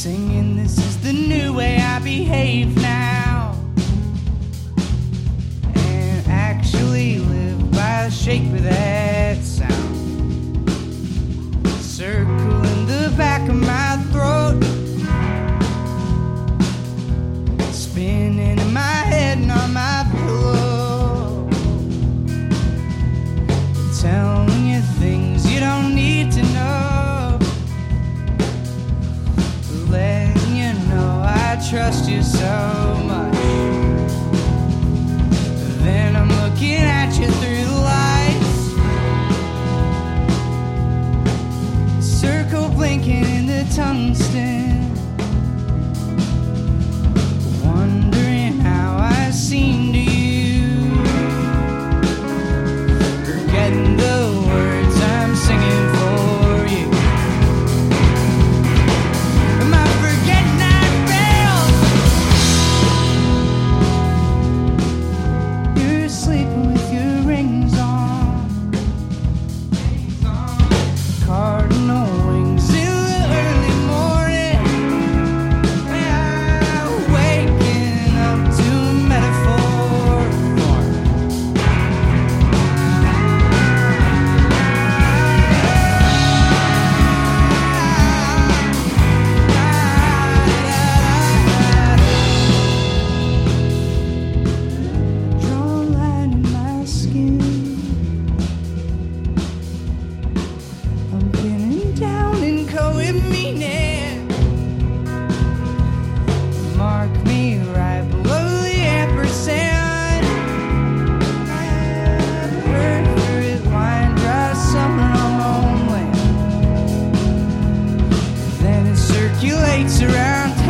singing, this is the new way I behave now, and actually live by the shape of that sound. Circle in the back of my throat, spinning in my head and on my pillow, telling you things you don't need to know, letting you know I trust you so much. Then I'm looking at you through the lights, circle blinking in the tungsten, wondering how I seem to you, forgetting the words I'm singing for you. Am I forgetting I failed? You're sleeping with your rings on, cardinal wings in the early morning, waking up to a metaphor form. Draw a line in my skin, I'm pinning down and co-meaning. Mark me right below the ampersand. Perfect line, dry summer on my own land. Then it circulates around